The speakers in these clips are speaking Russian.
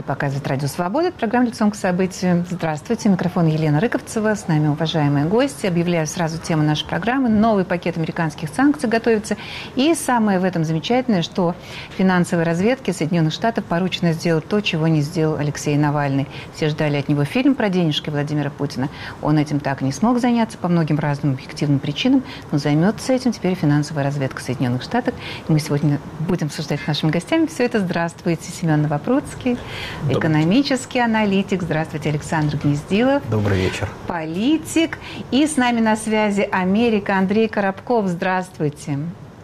показывает Радио Свобода. Это программа «Лицом к событию». Здравствуйте. Микрофон Елена Рыковцева. С нами уважаемые гости. Объявляю сразу тему нашей программы. Новый пакет американских санкций готовится. И самое в этом замечательное, что финансовой разведке Соединенных Штатов поручено сделать то, чего не сделал Алексей Навальный. Все ждали от него фильм про денежки Владимира Путина. Он этим так и не смог заняться по многим разным объективным причинам. Но займется этим теперь финансовая разведка Соединенных Штатов. И мы сегодня будем обсуждать с нашими гостями все это. Здравствуйте, Семен Новопрудский, экономический аналитик. Здравствуйте, Александр Гнездилов. Добрый вечер. Политик. И с нами на связи Америка Андрей Коробков. Здравствуйте.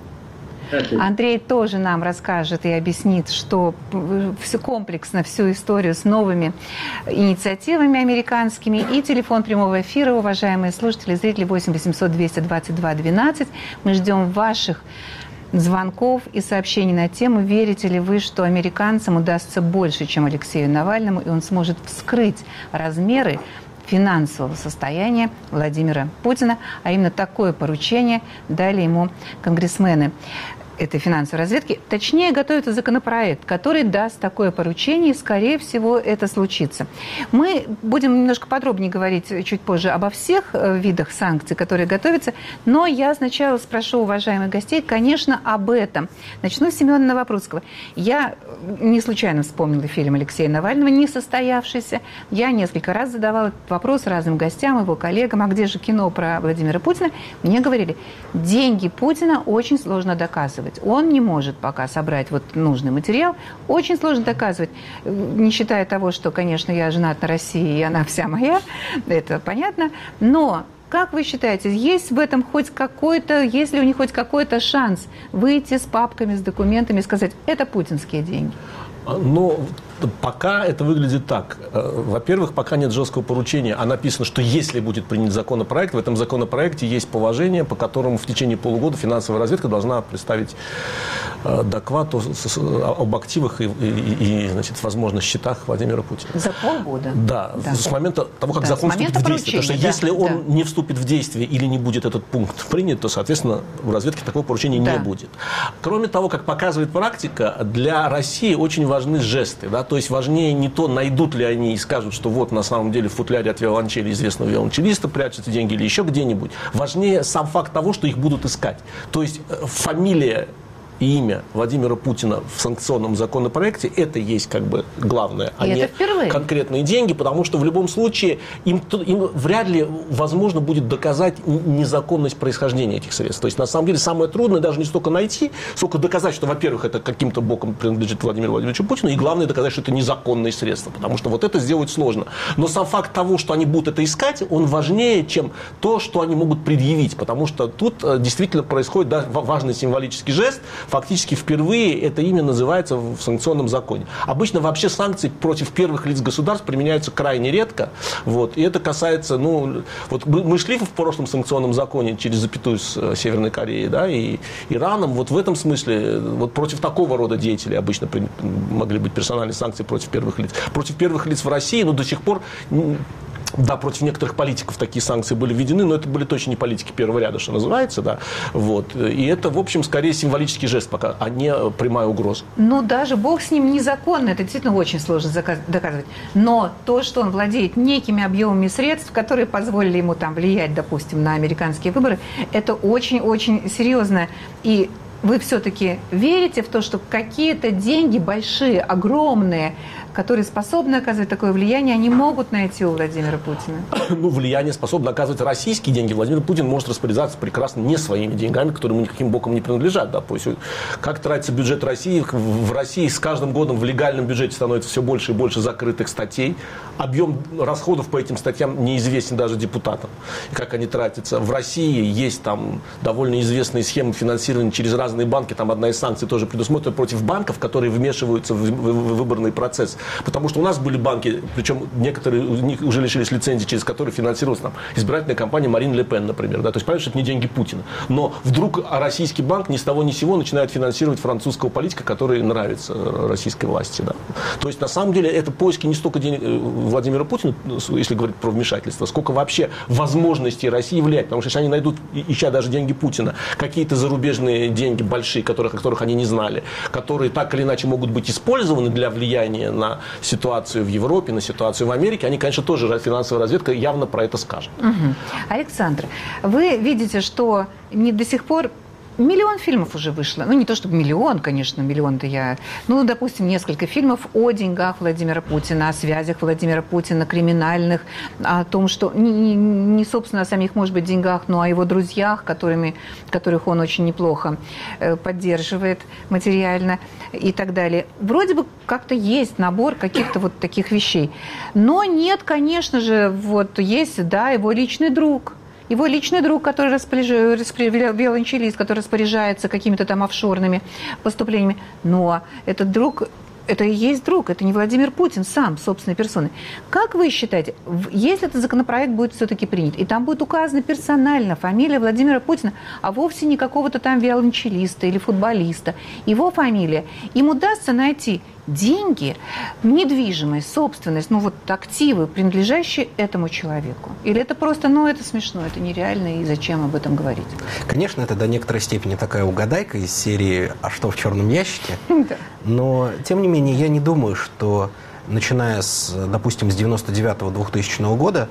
Андрей тоже нам расскажет и объяснит, что все комплексно, всю историю с новыми инициативами американскими. И телефон прямого эфира, уважаемые слушатели, зрители, 8 800 222 12. Мы ждем ваших звонков и сообщений на тему, верите ли вы, что американцам удастся больше, чем Алексею Навальному, и он сможет вскрыть размеры финансового состояния Владимира Путина, а именно такое поручение дали ему конгрессмены этой финансовой разведки. Точнее, готовится законопроект, который даст такое поручение, и, скорее всего, это случится. Мы будем немножко подробнее говорить чуть позже обо всех видах санкций, которые готовятся, но я сначала спрошу уважаемых гостей, конечно, об этом. Начну с Семена Новопрудского. Я не случайно вспомнила фильм Алексея Навального, не состоявшийся. Я несколько раз задавала этот вопрос разным гостям, его коллегам, а где же кино про Владимира Путина? Мне говорили, деньги Путина очень сложно доказывать. Он не может пока собрать вот нужный материал. Очень сложно доказывать, не считая того, что, конечно, я женат на России, и она вся моя, это понятно. Но, как вы считаете, есть в этом хоть какой-то, есть ли у них хоть какой-то шанс выйти с папками, с документами и сказать, это путинские деньги? Ну, пока это выглядит так. Во-первых, пока нет жесткого поручения, а написано, что если будет принят законопроект, в этом законопроекте есть положение, по которому в течение полугода финансовая разведка должна представить доклад об активах и значит, возможно, счетах Владимира Путина. За полгода? Да, с момента того, как закон вступит в действие. Потому что если он не вступит в действие или не будет этот пункт принят, то, соответственно, в разведке такого поручения не будет. Кроме того, как показывает практика, для России очень важны жесты. Да? То есть важнее не то, найдут ли они и скажут, что вот на самом деле в футляре от виолончели известного виолончелиста прячутся деньги или еще где-нибудь. Важнее сам факт того, что их будут искать. То есть фамилия и имя Владимира Путина в санкционном законопроекте, это есть как бы главное, а не конкретные деньги, потому что в любом случае им вряд ли возможно будет доказать незаконность происхождения этих средств. То есть на самом деле самое трудное даже не столько найти, сколько доказать, что, во-первых, это каким-то боком принадлежит Владимиру Владимировичу Путину, и главное доказать, что это незаконные средства, потому что вот это сделать сложно. Но сам факт того, что они будут это искать, он важнее, чем то, что они могут предъявить, потому что тут действительно происходит важный символический жест. Фактически впервые это имя называется в санкционном законе. Обычно вообще санкции против первых лиц государств применяются крайне редко. Вот. И это касается, вот мы шли в прошлом санкционном законе через запятую с Северной Кореей, да, и Ираном. Вот в этом смысле вот против такого рода деятелей обычно могли быть персональные санкции против первых лиц. Против первых лиц в России, но до сих пор... Да, против некоторых политиков такие санкции были введены, но это были точно не политики первого ряда, что называется, да. Вот. И это, в общем, скорее символический жест пока, а не прямая угроза. Ну, даже бог с ним, незаконно, это действительно очень сложно доказывать. Но то, что он владеет некими объемами средств, которые позволили ему там влиять, допустим, на американские выборы, это очень-очень серьезно. И вы все-таки верите в то, что какие-то деньги большие, огромные, которые способны оказывать такое влияние, они могут найти у Владимира Путина? Ну, влияние способно оказывать российские деньги. Владимир Путин может распоряжаться прекрасно не своими деньгами, которые ему никаким боком не принадлежат. Да? То есть, как тратится бюджет России? В России с каждым годом в легальном бюджете становится все больше и больше закрытых статей. Объем расходов по этим статьям неизвестен даже депутатам. И как они тратятся. В России есть там довольно известные схемы финансирования через разные банки. Там одна из санкций тоже предусмотрена против банков, которые вмешиваются в выборный процесс. Потому что у нас были банки, причем некоторые из них уже лишились лицензии, через которые финансировалась там избирательная кампания Марин Ле Пен, например. Да? То есть, понятно, что это не деньги Путина. Но вдруг российский банк ни с того ни с сего начинает финансировать французского политика, который нравится российской власти. Да? То есть, на самом деле, это поиски не столько денег Владимира Путина, если говорить про вмешательство, сколько вообще возможностей России влиять. Потому что если они найдут, ища даже деньги Путина, какие-то зарубежные деньги большие, о которых они не знали, которые так или иначе могут быть использованы для влияния на на ситуацию в Европе, на ситуацию в Америке, они, конечно, тоже, финансовая разведка явно про это скажет. Александр, вы видите, что не до сих пор миллион фильмов уже вышло. Ну, не то чтобы миллион, конечно, миллион-то я... Ну, допустим, несколько фильмов о деньгах Владимира Путина, о связях Владимира Путина, криминальных, о том, что... Не собственно, о самих, может быть, деньгах, но о его друзьях, которых он очень неплохо поддерживает материально и так далее. Вроде бы как-то есть набор каких-то вот таких вещей. Но нет, конечно же, вот есть, да, его личный друг. Его личный друг, который виолончелист, который распоряжается какими-то там офшорными поступлениями. Но этот друг, это и есть друг, это не Владимир Путин сам, собственной персоной. Как вы считаете, если этот законопроект будет все-таки принят, и там будет указана персонально фамилия Владимира Путина, а вовсе не какого-то там виолончелиста или футболиста, его фамилия, им удастся найти деньги, недвижимость, собственность, ну вот активы, принадлежащие этому человеку? Или это просто, ну это смешно, это нереально, и зачем об этом говорить? Конечно, это до некоторой степени такая угадайка из серии «А что в черном ящике?». Но, тем не менее, я не думаю, что, начиная с, допустим, с 99-2000 года,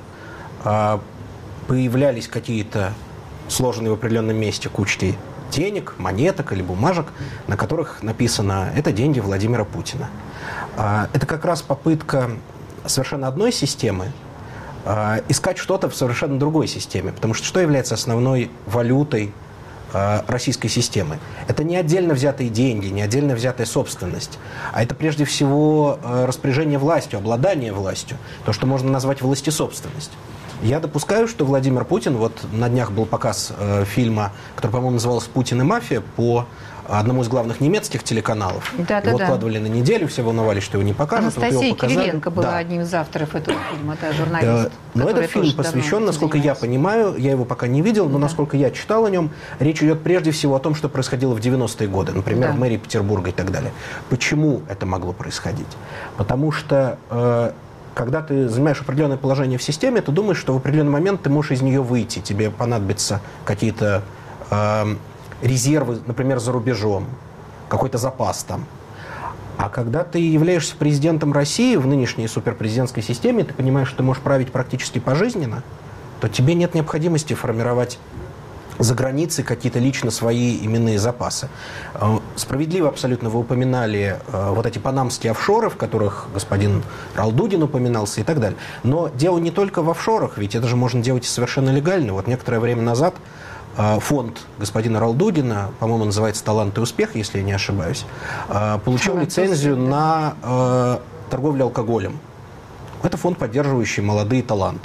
появлялись какие-то сложенные в определенном месте кучки денег, монеток или бумажек, на которых написано «это деньги Владимира Путина». Это как раз попытка совершенно одной системы искать что-то в совершенно другой системе. Потому что является основной валютой российской системы? Это не отдельно взятые деньги, не отдельно взятая собственность, а это прежде всего распоряжение властью, обладание властью, то, что можно назвать властесобственность. Я допускаю, что Владимир Путин, вот на днях был показ фильма, который, по-моему, назывался «Путин и мафия», по одному из главных немецких телеканалов. Его откладывали на неделю, все волновались, что его не покажут. Анастасия Кириленко была одним из авторов этого фильма, это журналист. Но этот фильм посвящен, насколько я понимаю, я его пока не видел, но насколько я читал о нем, речь идет прежде всего о том, что происходило в 90-е годы, например, в мэрии Петербурга и так далее. Почему это могло происходить? Потому что когда ты занимаешь определенное положение в системе, ты думаешь, что в определенный момент ты можешь из нее выйти, тебе понадобятся какие-то резервы, например, за рубежом, какой-то запас там. А когда ты являешься президентом России в нынешней суперпрезидентской системе, ты понимаешь, что ты можешь править практически пожизненно, то тебе нет необходимости формировать за границей какие-то лично свои именные запасы. Справедливо абсолютно вы упоминали вот эти панамские офшоры, в которых господин Ралдудин упоминался и так далее. Но дело не только в офшорах, ведь это же можно делать и совершенно легально. Вот некоторое время назад фонд господина Ралдудина, по-моему, называется «Талант и успех», если я не ошибаюсь, получил лицензию на торговлю алкоголем. Это фонд, поддерживающий молодые таланты.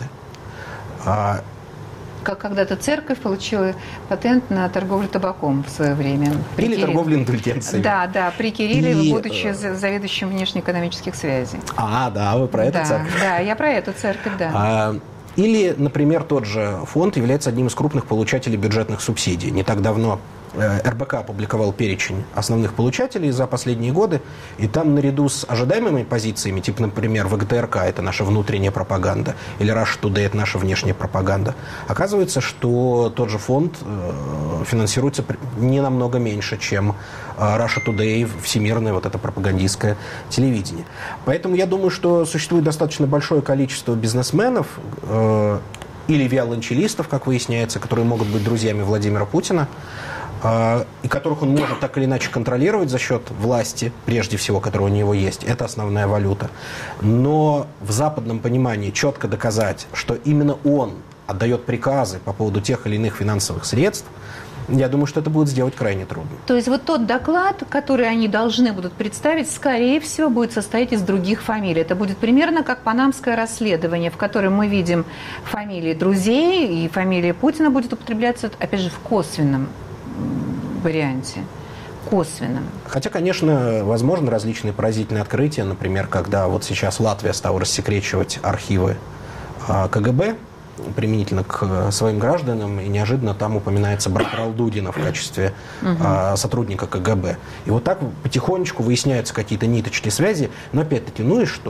Как когда-то церковь получила патент на торговлю табаком в свое время. Или торговлю индульгенциями. Да, при Кирилле, будучи заведующим внешнеэкономических связей. Да, вы про эту церковь? Да, я про эту церковь, да. Или, например, тот же фонд является одним из крупных получателей бюджетных субсидий. Не так давно РБК опубликовал перечень основных получателей за последние годы, и там наряду с ожидаемыми позициями, типа, например, ВГТРК – это наша внутренняя пропаганда, или Russia Today – это наша внешняя пропаганда, оказывается, что тот же фонд финансируется не намного меньше, чем Russia Today, всемирное вот это пропагандистское телевидение. Поэтому я думаю, что существует достаточно большое количество бизнесменов или виолончелистов, как выясняется, которые могут быть друзьями Владимира Путина, и которых он может так или иначе контролировать за счет власти, прежде всего, которая у него есть. Это основная валюта. Но в западном понимании четко доказать, что именно он отдает приказы по поводу тех или иных финансовых средств, я думаю, что это будет сделать крайне трудно. То есть вот тот доклад, который они должны будут представить, скорее всего, будет состоять из других фамилий. Это будет примерно как панамское расследование, в котором мы видим фамилии друзей, и фамилия Путина будет употребляться, опять же, в косвенном варианте. Косвенном. Хотя, конечно, возможны различные поразительные открытия. Например, когда вот сейчас Латвия стала рассекречивать архивы КГБ применительно к своим гражданам, и неожиданно там упоминается брат Ралдудина в качестве сотрудника КГБ. И вот так потихонечку выясняются какие-то ниточки связи, но опять-таки, ну и что?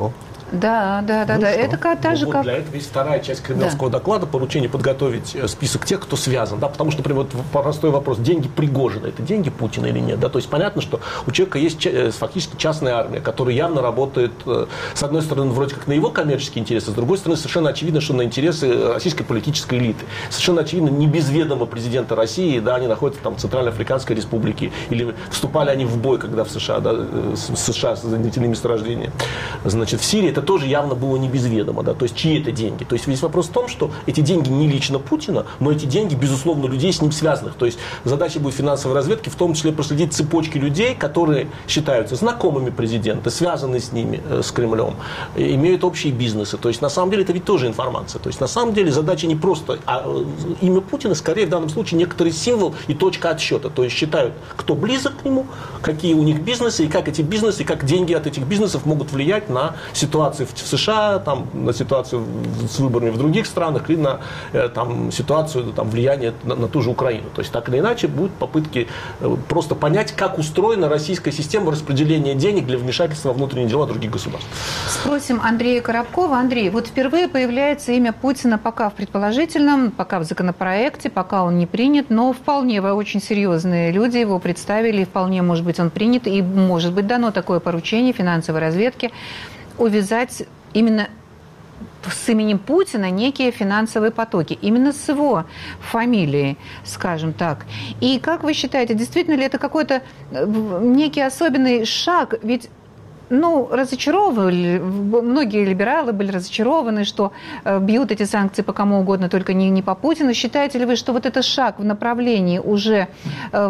Да. Это та же, как... Для этого есть вторая часть кремлевского доклада, поручение подготовить список тех, кто связан. Да? Потому что, например, вот простой вопрос, деньги Пригожина, это деньги Путина или нет? Да? То есть понятно, что у человека есть фактически частная армия, которая явно работает, с одной стороны, вроде как на его коммерческие интересы, с другой стороны, совершенно очевидно, что на интересы российской политической элиты. Совершенно очевидно, не без ведома президента России, да, они находятся там в Центральноафриканской республике, или вступали они в бой, когда в США, да, США занятили месторождения. Значит, в Сирии это тоже явно было не без ведома, да, то есть чьи это деньги. То есть весь вопрос в том, что эти деньги не лично Путина, но эти деньги, безусловно, людей с ним связанных. То есть задача будет финансовой разведки, в том числе проследить цепочки людей, которые считаются знакомыми президента, связаны с ними, с Кремлем, имеют общие бизнесы. То есть на самом деле это ведь тоже информация. То есть на самом деле задача не просто, а имя Путина скорее в данном случае некоторый символ и точка отсчета. То есть считают, кто близок к нему, какие у них бизнесы, и как эти бизнесы, как деньги от этих бизнесов могут влиять на ситуацию в США, там, на ситуацию с выборами в других странах, или на там, ситуацию там, влияния на ту же Украину. То есть так или иначе будут попытки просто понять, как устроена российская система распределения денег для вмешательства во внутренние дела других государств. Спросим Андрея Коробкова. Андрей, вот впервые появляется имя Путина пока в предположительном, пока в законопроекте, пока он не принят, но вполне очень серьезные люди его представили, и вполне, может быть, он принят, и может быть дано такое поручение финансовой разведке увязать именно с именем Путина некие финансовые потоки, именно с его фамилией, скажем так. И как вы считаете, действительно ли это какой-то некий особенный шаг? Ведь разочаровывали, многие либералы были разочарованы, что бьют эти санкции по кому угодно, только не по Путину. Считаете ли вы, что вот это шаг в направлении уже в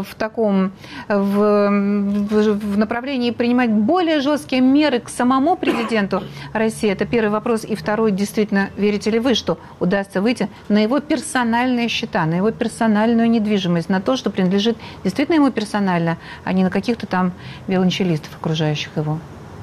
направлении принимать более жесткие меры к самому президенту России? Это первый вопрос. И второй, действительно, верите ли вы, что удастся выйти на его персональные счета, на его персональную недвижимость, на то, что принадлежит действительно ему персонально, а не на каких-то там виолончелистов, окружающих его?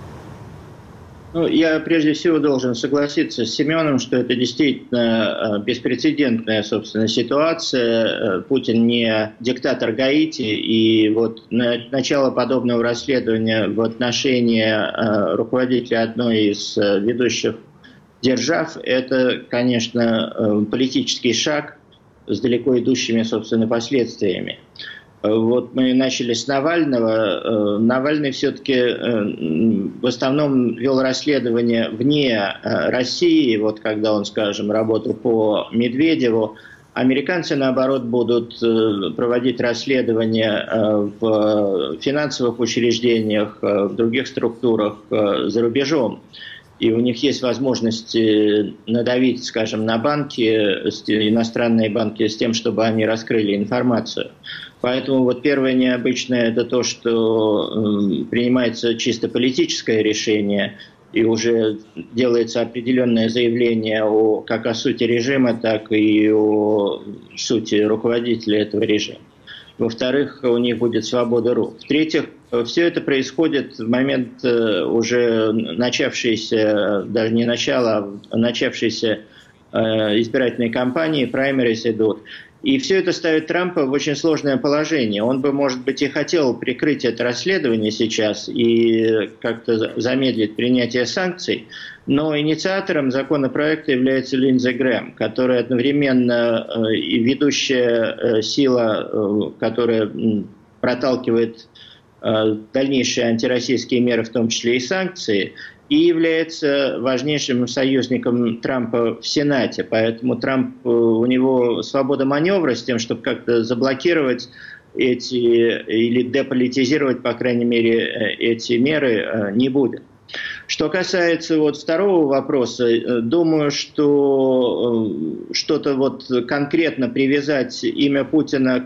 Я прежде всего должен согласиться с Семеном, что это действительно беспрецедентная, собственно, ситуация. Путин не диктатор Гаити, и вот начало подобного расследования в отношении руководителя одной из ведущих держав, это, конечно, политический шаг с далеко идущими, собственно, последствиями. Вот мы начали с Навального. Навальный все-таки в основном вел расследование вне России, вот когда он, скажем, работал по Медведеву. Американцы, наоборот, будут проводить расследования в финансовых учреждениях, в других структурах за рубежом. И у них есть возможность надавить, скажем, на банки, иностранные банки, с тем, чтобы они раскрыли информацию. Поэтому вот первое необычное – это то, что принимается чисто политическое решение, и уже делается определенное заявление как о сути режима, так и о сути руководителя этого режима. Во-вторых, у них будет свобода рук. В-третьих, все это происходит в момент уже начавшейся, даже не начала, а начавшейся избирательной кампании, праймерис идут. И все это ставит Трампа в очень сложное положение. Он бы, может быть, и хотел прикрыть это расследование сейчас и как-то замедлить принятие санкций, но инициатором законопроекта является Линдзи Грэм, которая одновременно и ведущая сила, которая проталкивает дальнейшие антироссийские меры, в том числе и санкции, и является важнейшим союзником Трампа в Сенате. Поэтому у него свобода маневра с тем, чтобы как-то заблокировать или деполитизировать, по крайней мере, эти меры, не будет. Что касается второго вопроса, думаю, что что-то конкретно привязать имя Путина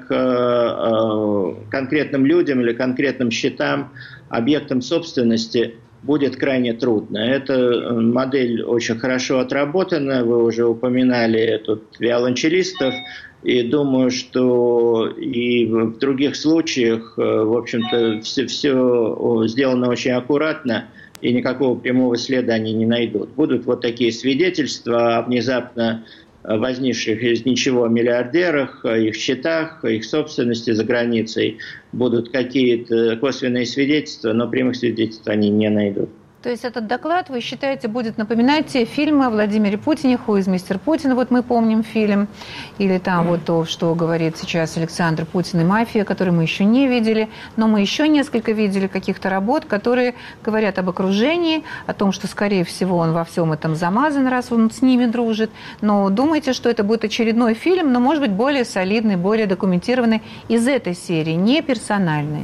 к конкретным людям или конкретным счетам, объектам собственности будет крайне трудно. Эта модель очень хорошо отработана, вы уже упоминали тут виолончелистов, и думаю, что и в других случаях, в общем-то, все сделано очень аккуратно, и никакого прямого следа они не найдут. Будут такие свидетельства о внезапно возникших из ничего миллиардерах, их счетах, их собственности за границей. Будут какие-то косвенные свидетельства, но прямых свидетельств они не найдут. То есть этот доклад, вы считаете, будет напоминать те фильмы о Владимире Путине, «Ху из мистер Путин», вот мы помним фильм, или там вот то, что говорит сейчас Александр Путин и мафия, который мы еще не видели, но мы еще несколько видели каких-то работ, которые говорят об окружении, о том, что, скорее всего, он во всем этом замазан, раз он с ними дружит. Но думаете, что это будет очередной фильм, но, может быть, более солидный, более документированный из этой серии, не персональный?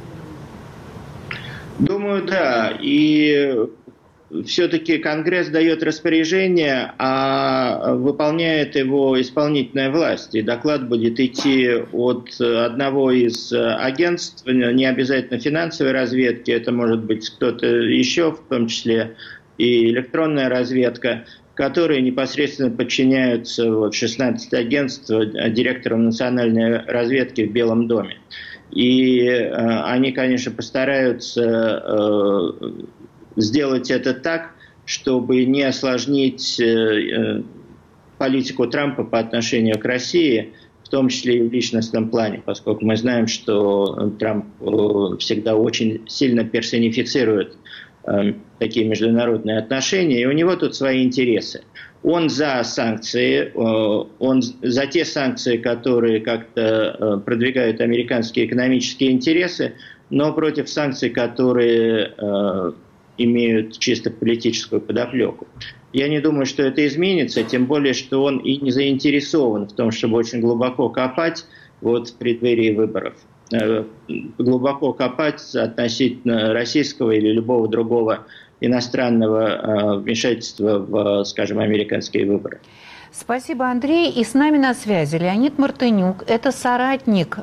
Думаю, да. И все-таки Конгресс дает распоряжение, а выполняет его исполнительная власть. И доклад будет идти от одного из агентств, не обязательно финансовой разведки, это может быть кто-то еще, в том числе и электронная разведка, которые непосредственно подчиняются 16 агентств директорам национальной разведки в Белом доме. И они, конечно, постараются сделать это так, чтобы не осложнить политику Трампа по отношению к России, в том числе и в личностном плане, поскольку мы знаем, что Трамп всегда очень сильно персонифицирует такие международные отношения, и у него тут свои интересы. Он за санкции, он за те санкции, которые как-то продвигают американские экономические интересы, но против санкций, которые имеют чисто политическую подоплеку. Я не думаю, что это изменится, тем более, что он и не заинтересован в том, чтобы очень глубоко копать в преддверии выборов. Глубоко копать относительно российского или любого другого иностранного вмешательства в, скажем, американские выборы. Спасибо, Андрей. И с нами на связи Леонид Мартынюк. Это соратник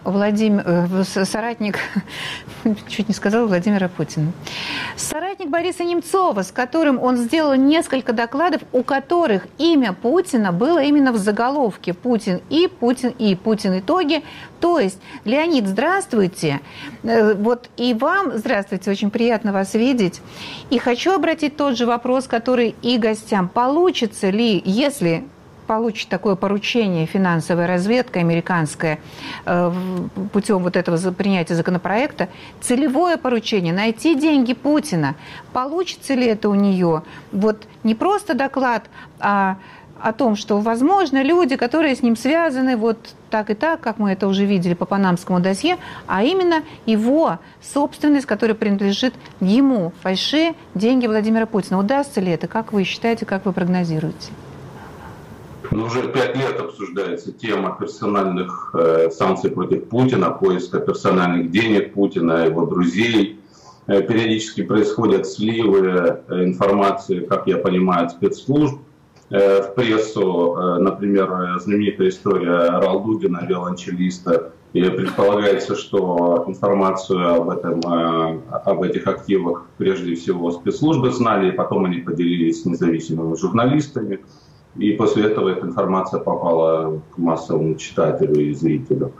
чуть не сказала Владимира Путина. Соратник Бориса Немцова, с которым он сделал несколько докладов, у которых имя Путина было именно в заголовке. Путин и Путин итоги. То есть, Леонид, здравствуйте. Вот и вам здравствуйте, очень приятно вас видеть. И хочу обратить тот же вопрос, который и гостям. Получится ли, если получит такое поручение финансовая разведка американская путем вот этого принятия законопроекта, целевое поручение найти деньги Путина. Получится ли это у нее? Вот не просто доклад, а о том, что, возможно, люди, которые с ним связаны, вот так и так, как мы это уже видели по панамскому досье, а именно его собственность, которая принадлежит ему, большие деньги Владимира Путина. Удастся ли это? Как вы считаете, как вы прогнозируете? Уже 5 лет обсуждается тема персональных санкций против Путина, поиска персональных денег Путина, его друзей. Периодически происходят сливы информации, как я понимаю, от спецслужб в прессу. Например, знаменитая история Ралдугина, виолончелиста. И предполагается, что информацию об этих активах прежде всего спецслужбы знали, и потом они поделились с независимыми журналистами. И после этого эта информация попала к массовому читателю и зрителю.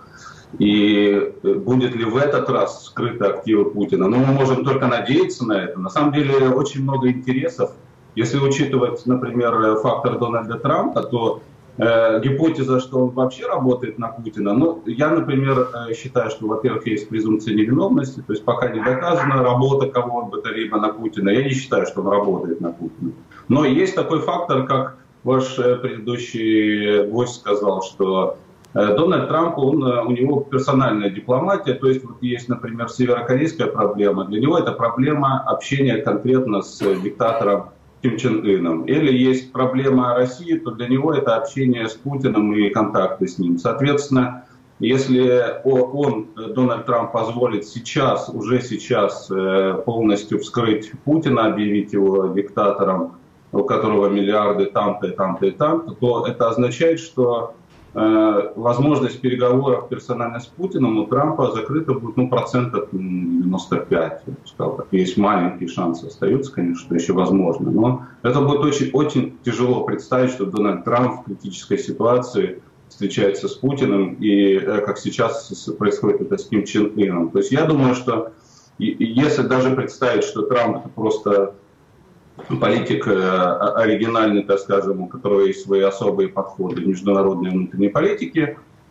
И будет ли в этот раз скрыты активы Путина? Ну, мы можем только надеяться на это. На самом деле очень много интересов. Если учитывать, например, фактор Дональда Трампа, то гипотеза, что он вообще работает на Путина, ну, я, например, считаю, что, во-первых, есть презумпция невиновности, то есть пока не доказана работа кого бы то либо на Путина, я не считаю, что он работает на Путина. Но есть такой фактор, как ваш предыдущий гость сказал, что Дональд Трамп, у него персональная дипломатия, то есть вот есть, например, северокорейская проблема, для него это проблема общения конкретно с диктатором Ким Чен Ыном. Или есть проблема России, то для него это общение с Путиным и контакты с ним. Соответственно, если Дональд Трамп, позволит уже сейчас полностью вскрыть Путина, объявить его диктатором, у которого миллиарды там-то и там-то и там-то, то это означает, что возможность переговоров персонально с Путиным у Трампа закрыта будет 95%. Я бы сказал, так. Есть маленькие шансы остаются, конечно, что еще возможно. Но это будет очень тяжело представить, что Дональд Трамп в критической ситуации встречается с Путиным, и как сейчас происходит это с Ким Чен Ыном. То есть я думаю, что если даже представить, что Трамп это просто политик оригинальный, так скажем, у которого есть свои особые подходы в международной и внутренней политике,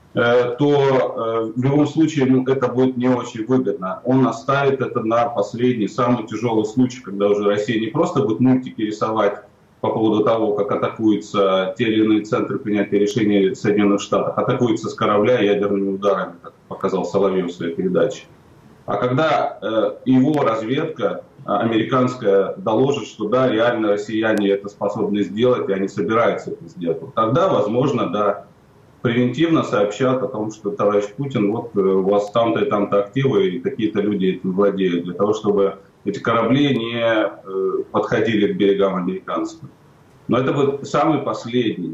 то в любом случае это будет не очень выгодно. Он оставит это на последний, самый тяжелый случай, когда уже Россия не просто будет мультики рисовать по поводу того, как атакуются те или иные центры принятия решений в Соединенных Штатах, атакуются с корабля ядерными ударами, как показал Соловьев в своей передаче. А когда его разведка американская доложит, что да, реально россияне это способны сделать, и они собираются это сделать, вот тогда, возможно, да, превентивно сообщат о том, что товарищ Путин, вот у вас там-то и там-то активы, и какие-то люди этим владеют, для того, чтобы эти корабли не подходили к берегам американским. Но это вот самый последний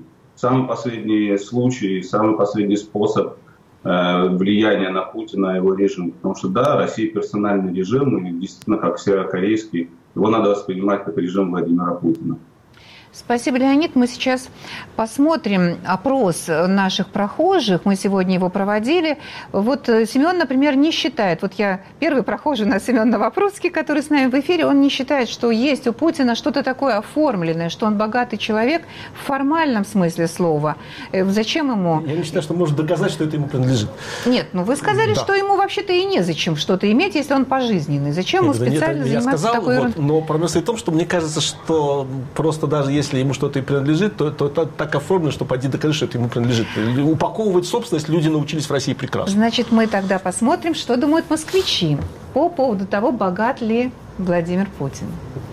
случай, самый последний способ влияния на Путина и его режим. Потому что да, Россия персональный режим, и действительно, как северокорейский, его надо воспринимать как режим Владимира Путина. Спасибо, Леонид. Мы сейчас посмотрим опрос наших прохожих. Мы сегодня его проводили. Вот Семен, например, не считает, вот я первый прохожий на Семен Новопрудский, который с нами в эфире, он не считает, что есть у Путина что-то такое оформленное, что он богатый человек в формальном смысле слова. Зачем ему? Я не считаю, что может доказать, что это ему принадлежит. Нет, ну вы сказали, что ему вообще-то и незачем что-то иметь, если он пожизненный. Зачем ему специально заниматься такой ерундой? Но проблема в том, что мне кажется, что просто даже если ему что-то и принадлежит, то так оформлено, что пойди докажи, что это ему принадлежит. Упаковывать собственность люди научились в России прекрасно. Значит, мы тогда посмотрим, что думают москвичи по поводу того, богат ли Владимир Путин.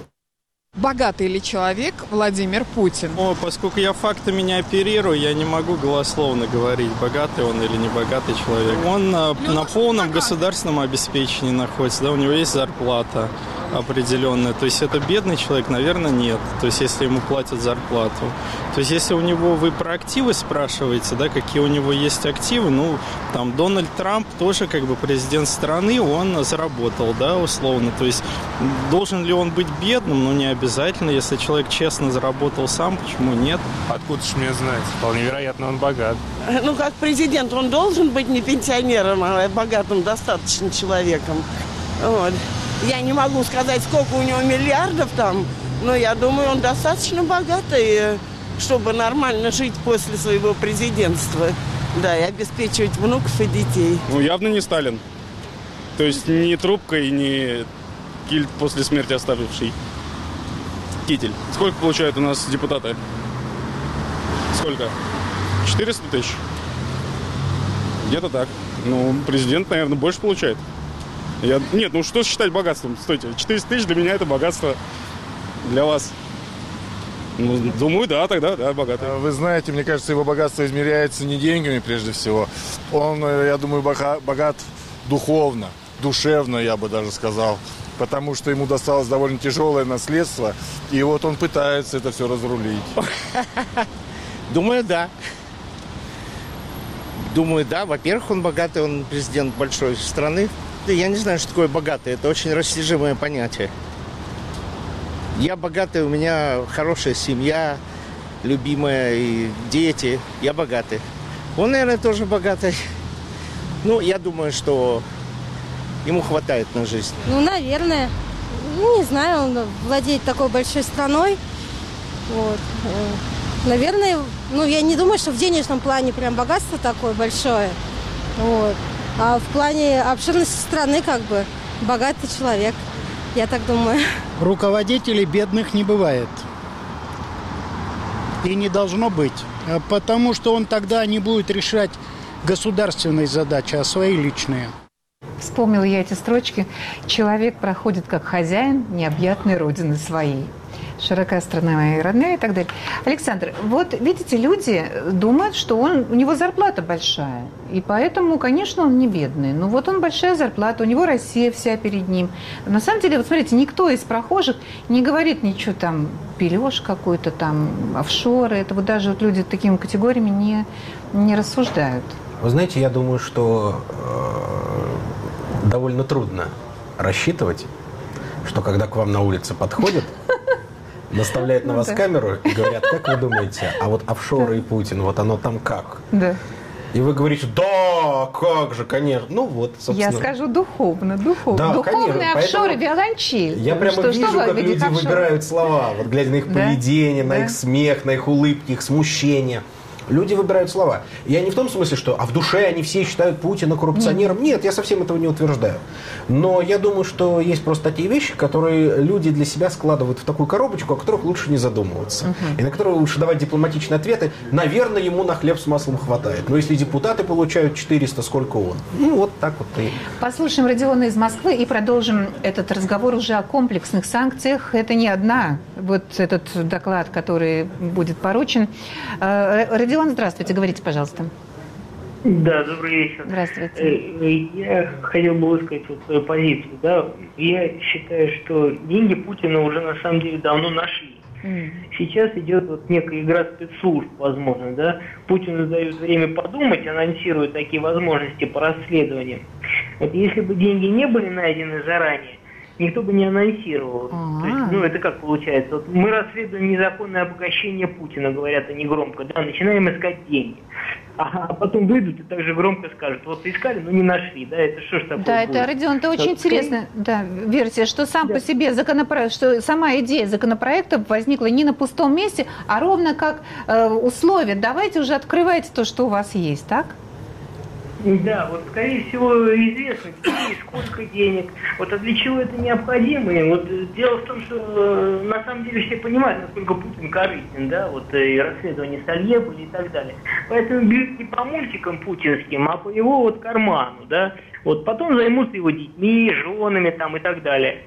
Богатый ли человек Владимир Путин? Поскольку я фактами не оперирую, я не могу голословно говорить, богатый он или не богатый человек. Он на полном государственном обеспечении находится, да, у него есть зарплата определенная. То есть это бедный человек, наверное, нет. То есть если ему платят зарплату. То есть если у него, вы про активы спрашиваете, да, какие у него есть активы, ну, там Дональд Трамп тоже как бы президент страны, он заработал, да, условно. То есть должен ли он быть бедным? Ну, не обязательно. Если человек честно заработал сам, почему нет? Откуда ж мне знать? Вполне вероятно, он богат. Ну, как президент, он должен быть не пенсионером, а богатым достаточно человеком. Вот. Я не могу сказать, сколько у него миллиардов там, но я думаю, он достаточно богатый, чтобы нормально жить после своего президентства. Да, и обеспечивать внуков и детей. Ну, явно не Сталин. То есть не трубка и не киль после смерти оставивший китель. Сколько получают у нас депутаты? Сколько? 400 тысяч? Где-то так. Ну, президент, наверное, больше получает. Нет, ну что считать богатством? Стойте, 400 тысяч для меня это богатство. Для вас? Ну, думаю, да, тогда, да, богатый. Вы знаете, мне кажется, его богатство измеряется не деньгами прежде всего. Он, я думаю, богат духовно, душевно, я бы даже сказал. Потому что ему досталось довольно тяжелое наследство, и вот он пытается это все разрулить. Думаю, да. Думаю, да. Во-первых, он богатый, он президент большой страны. Я не знаю, что такое богатый. Это очень растяжимое понятие. Я богатый, у меня хорошая семья, любимая, и дети. Я богатый. Он, наверное, тоже богатый. Ну, я думаю, что ему хватает на жизнь. Ну, наверное. Ну, не знаю, он владеет такой большой страной. Вот. Наверное, ну, я не думаю, что в денежном плане прям богатство такое большое. Вот. А в плане обширности страны, как бы, богатый человек, я так думаю. Руководителей бедных не бывает. И не должно быть. Потому что он тогда не будет решать государственные задачи, а свои личные. Вспомнила я эти строчки. «Человек проходит как хозяин необъятной родины своей». «Широкая страна моя родная» и так далее. Александр, вот видите, люди думают, что у него зарплата большая. И поэтому, конечно, он не бедный. Но вот он большая зарплата, у него Россия вся перед ним. На самом деле, вот смотрите, никто из прохожих не говорит ничего там, пилёж какой-то там, офшоры. Это вот даже вот люди такими категориями не рассуждают. Вы знаете, я думаю, что довольно трудно рассчитывать, что когда к вам на улице подходят, наставляют на вас камеру и говорят, как вы думаете, а вот офшоры и Путин, вот оно там как? Да. И вы говорите, да, как же, конечно. Ну вот, собственно. Я скажу духовно. Да, духовные конечно. офшоры, виолончель. Я прямо вижу, как люди выбирают слова, вот глядя на их поведение, на их смех, на их улыбки, их смущение. Люди выбирают слова. Я не в том смысле, что в душе они все считают Путина коррупционером. Нет, я совсем этого не утверждаю. Но я думаю, что есть просто такие вещи, которые люди для себя складывают в такую коробочку, о которых лучше не задумываться. И на которые лучше давать дипломатичные ответы. Наверное, ему на хлеб с маслом хватает. Но если депутаты получают 400, сколько он? Ну, вот так вот. Послушаем Родиона из Москвы и продолжим этот разговор уже о комплексных санкциях. Это не одна. Вот этот доклад, который будет поручен. Родион, здравствуйте, говорите, пожалуйста. Да, добрый вечер. Здравствуйте. Я хотел бы высказать свою позицию. Да? Я считаю, что деньги Путина уже на самом деле давно нашли. Сейчас идет вот некая игра спецслужб, возможно, да. Путину дают время подумать, анонсируют такие возможности по расследованиям. Вот если бы деньги не были найдены заранее, никто бы не анонсировал. То есть, это как получается? Вот мы расследуем незаконное обогащение Путина, говорят они громко, да, начинаем искать деньги. А потом выйдут и также громко скажут, вот искали, но не нашли, да, это что ж такое? Да, будет? это, Родион, это очень интересно, да, версия, что сам по себе законопроект, что сама идея законопроекта возникла не на пустом месте, а ровно как условие. Давайте уже открывайте то, что у вас есть, так? Да, вот скорее всего известно, где и сколько денег, вот а для чего это необходимо. Вот дело в том, что на самом деле все понимают, насколько Путин корыстен, да, вот и расследования Салье были и так далее. Поэтому бьют не по мультикам путинским, а по его вот карману, да. Вот потом займутся его детьми, женами там и так далее.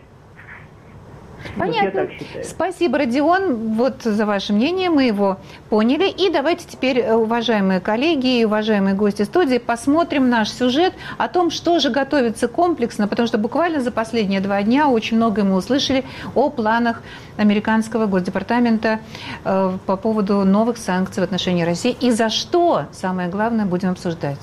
Понятно. Вот я так считаю. Спасибо, Родион, вот за ваше мнение, мы его поняли. И давайте теперь, уважаемые коллеги и уважаемые гости студии, посмотрим наш сюжет о том, что же готовится комплексно, потому что буквально за последние 2 дня очень многое мы услышали о планах американского Госдепартамента по поводу новых санкций в отношении России. И за что, самое главное, будем обсуждать.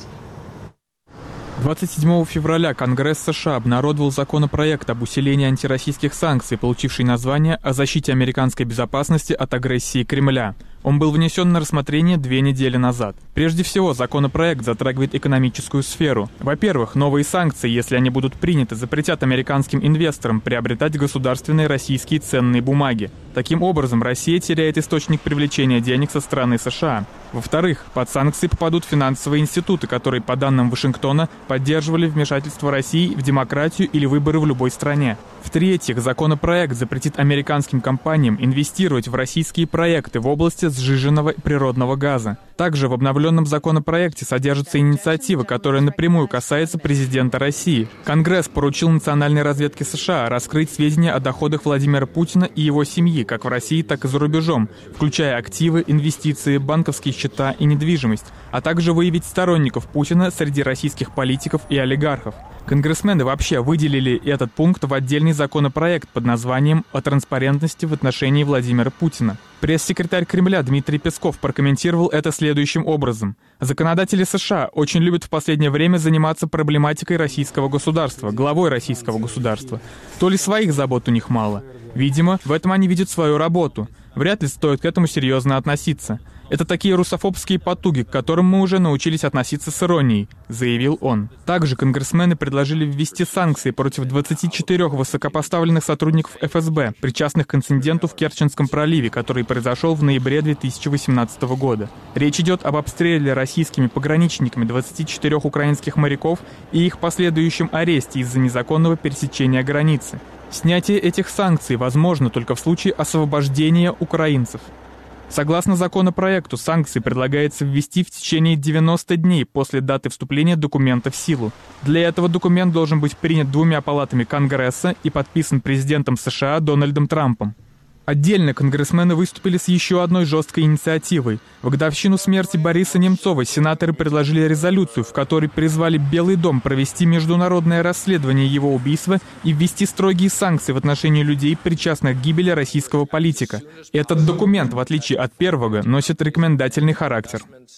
27 февраля Конгресс США обнародовал законопроект об усилении антироссийских санкций, получивший название «О защите американской безопасности от агрессии Кремля». Он был внесен на рассмотрение 2 недели назад. Прежде всего, законопроект затрагивает экономическую сферу. Во-первых, новые санкции, если они будут приняты, запретят американским инвесторам приобретать государственные российские ценные бумаги. Таким образом, Россия теряет источник привлечения денег со стороны США. Во-вторых, под санкции попадут финансовые институты, которые, по данным Вашингтона, поддерживали вмешательство России в демократию или выборы в любой стране. В-третьих, законопроект запретит американским компаниям инвестировать в российские проекты в области сжиженного природного газа. Также в обновленном законопроекте содержится инициатива, которая напрямую касается президента России. Конгресс поручил национальной разведке США раскрыть сведения о доходах Владимира Путина и его семьи, как в России, так и за рубежом, включая активы, инвестиции, банковские счета и недвижимость, а также выявить сторонников Путина среди российских политиков и олигархов. Конгрессмены вообще выделили этот пункт в отдельный законопроект под названием «О транспарентности в отношении Владимира Путина». Пресс-секретарь Кремля Дмитрий Песков прокомментировал это следующим образом. Законодатели США очень любят в последнее время заниматься проблематикой российского государства, главой российского государства. То ли своих забот у них мало. Видимо, в этом они видят свою работу. Вряд ли стоит к этому серьезно относиться. Это такие русофобские потуги, к которым мы уже научились относиться с иронией, заявил он. Также конгрессмены предложили ввести санкции против 24 высокопоставленных сотрудников ФСБ, причастных к инциденту в Керченском проливе, который произошел в ноябре 2018 года. Речь идет об обстреле российскими пограничниками 24 украинских моряков и их последующем аресте из-за незаконного пересечения границы. Снятие этих санкций возможно только в случае освобождения украинцев. Согласно законопроекту, санкции предлагается ввести в течение 90 дней после даты вступления документа в силу. Для этого документ должен быть принят 2 палатами Конгресса и подписан президентом США Дональдом Трампом. Отдельно конгрессмены выступили с еще одной жесткой инициативой. В годовщину смерти Бориса Немцова сенаторы предложили резолюцию, в которой призвали Белый дом провести международное расследование его убийства и ввести строгие санкции в отношении людей, причастных к гибели российского политика. Этот документ, в отличие от первого, носит рекомендательный характер.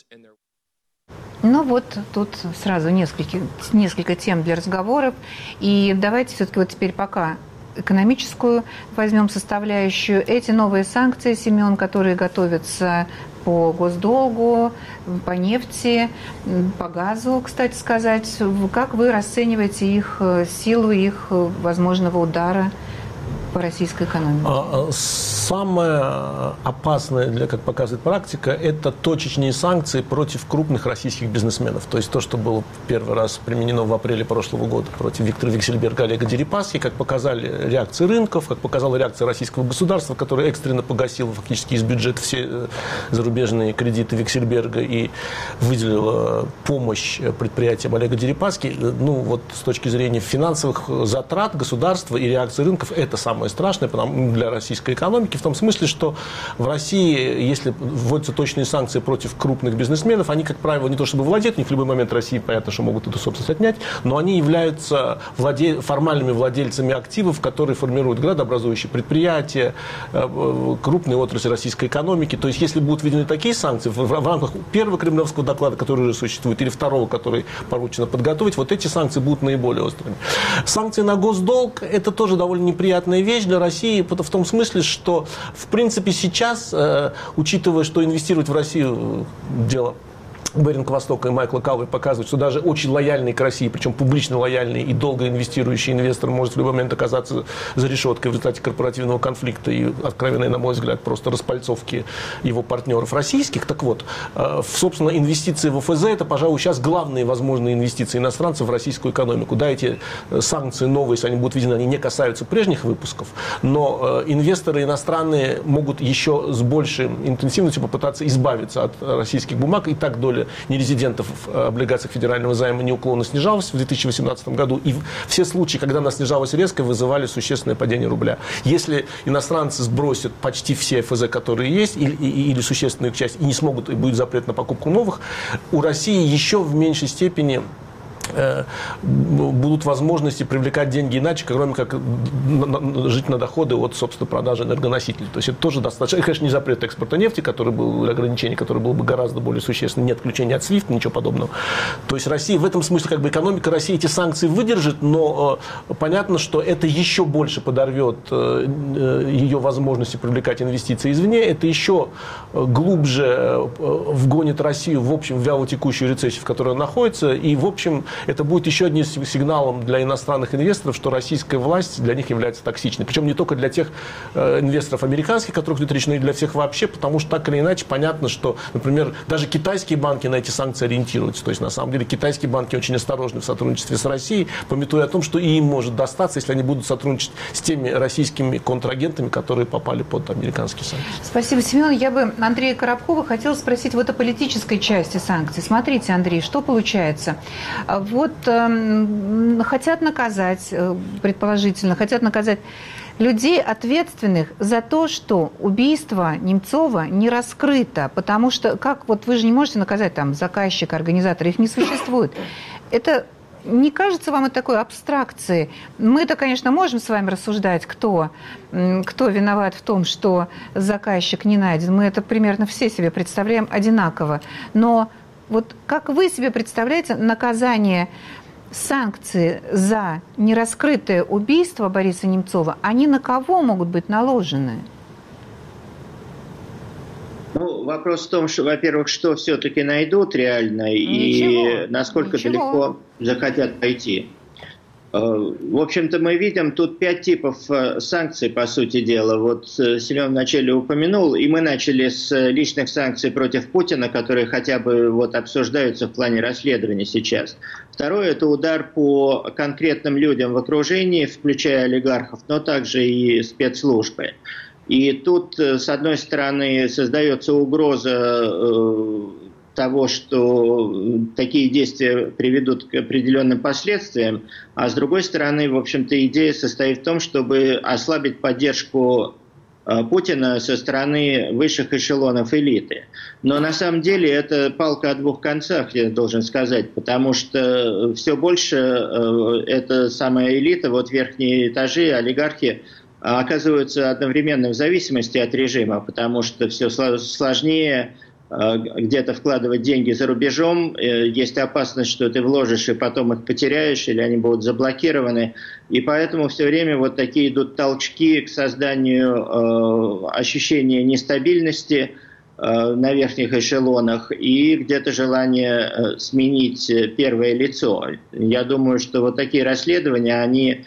Ну вот, тут сразу несколько тем для разговоров. И давайте все-таки вот теперь пока экономическую возьмем составляющую. Эти новые санкции, Семен, которые готовятся по госдолгу, по нефти, по газу, кстати сказать. Как вы расцениваете их силу, их возможного удара по российской экономике? Самое опасное, как показывает практика, это точечные санкции против крупных российских бизнесменов. То есть то, что было первый раз применено в апреле прошлого года против Виктора Вексельберга и Олега Дерипаски, как показали реакции рынков, как показала реакция российского государства, которое экстренно погасило фактически из бюджета все зарубежные кредиты Вексельберга и выделило помощь предприятиям Олега Дерипаски. Ну, вот с точки зрения финансовых затрат государства и реакции рынков, это самое страшное для российской экономики, в том смысле, что в России, если вводятся точные санкции против крупных бизнесменов, они, как правило, не то чтобы владеют, у них в любой момент России, понятно, что могут эту собственность отнять, но они являются формальными владельцами активов, которые формируют градообразующие предприятия, крупные отрасли российской экономики. То есть, если будут введены такие санкции в рамках первого кремлевского доклада, который уже существует, или второго, который поручено подготовить, вот эти санкции будут наиболее острыми. Санкции на госдолг – это тоже довольно неприятная вещь для России, в том смысле, что, в принципе, сейчас, учитывая, что инвестировать в Россию дело Беринг Востока и Майкла Калвы показывают, что даже очень лояльный к России, причем публично лояльный и долго инвестирующий инвестор может в любой момент оказаться за решеткой в результате корпоративного конфликта и откровенной, на мой взгляд, просто распальцовки его партнеров российских. Так вот, собственно, инвестиции в ОФЗ – это, пожалуй, сейчас главные возможные инвестиции иностранцев в российскую экономику. Да, эти санкции новые, если они будут введены, они не касаются прежних выпусков, но инвесторы иностранные могут еще с большей интенсивностью попытаться избавиться от российских бумаг, и так доля нерезидентов в облигациях федерального займа неуклонно снижалась в 2018 году. И все случаи, когда она снижалась резко, вызывали существенное падение рубля. Если иностранцы сбросят почти все ФЗ, которые есть, или существенную их часть, и не смогут, и будет запрет на покупку новых, у России еще в меньшей степени будут возможности привлекать деньги иначе, кроме как жить на доходы от, собственно, продажи энергоносителей. То есть это тоже достаточно. Это, конечно, не запрет экспорта нефти, который был, ограничение, которое было бы гораздо более существенно, не отключение от SWIFT, ничего подобного. То есть Россия в этом смысле, как бы экономика России эти санкции выдержит, но понятно, что это еще больше подорвет ее возможности привлекать инвестиции извне, это еще глубже вгонит Россию в общем вялотекущую рецессию, в которой она находится, и в общем это будет еще одним сигналом для иностранных инвесторов, что российская власть для них является токсичной. Причем не только для тех инвесторов американских, которых идет речь, но и для всех вообще, потому что так или иначе понятно, что, например, даже китайские банки на эти санкции ориентируются. То есть, на самом деле, китайские банки очень осторожны в сотрудничестве с Россией, памятуя о том, что и им может достаться, если они будут сотрудничать с теми российскими контрагентами, которые попали под американские санкции. Спасибо, Семен. Я бы Андрея Коробкова хотела спросить вот о политической части санкций. Смотрите, Андрей, что получается? Вот хотят наказать, предположительно, хотят наказать людей, ответственных за то, что убийство Немцова не раскрыто. Потому что, как вот вы же не можете наказать там заказчика, организатора, их не существует. Это не кажется вам это такой абстракцией? Мы-то, конечно, можем с вами рассуждать, кто виноват в том, что заказчик не найден. Мы это примерно все себе представляем одинаково. Но вот как вы себе представляете наказание, санкции за нераскрытое убийство Бориса Немцова, они на кого могут быть наложены? Ну, вопрос в том, что, во-первых, что все-таки найдут реально и насколько далеко захотят пойти. В общем-то, мы видим тут 5 типов санкций, по сути дела. Вот Семен вначале упомянул, и мы начали с личных санкций против Путина, которые хотя бы вот обсуждаются в плане расследования сейчас. Второе – это удар по конкретным людям в окружении, включая олигархов, но также и спецслужбы. И тут, с одной стороны, создается угроза того, что такие действия приведут к определенным последствиям, а с другой стороны, в общем-то, идея состоит в том, чтобы ослабить поддержку Путина со стороны высших эшелонов элиты. Но на самом деле это палка о двух концах, я должен сказать, потому что все больше эта самая элита, вот верхние этажи, олигархи, оказываются одновременно в зависимости от режима, потому что все сложнее где-то вкладывать деньги за рубежом, есть опасность, что ты вложишь и потом их потеряешь, или они будут заблокированы. И поэтому все время вот такие идут толчки к созданию ощущения нестабильности на верхних эшелонах и где-то желание сменить первое лицо. Я думаю, что вот такие расследования, они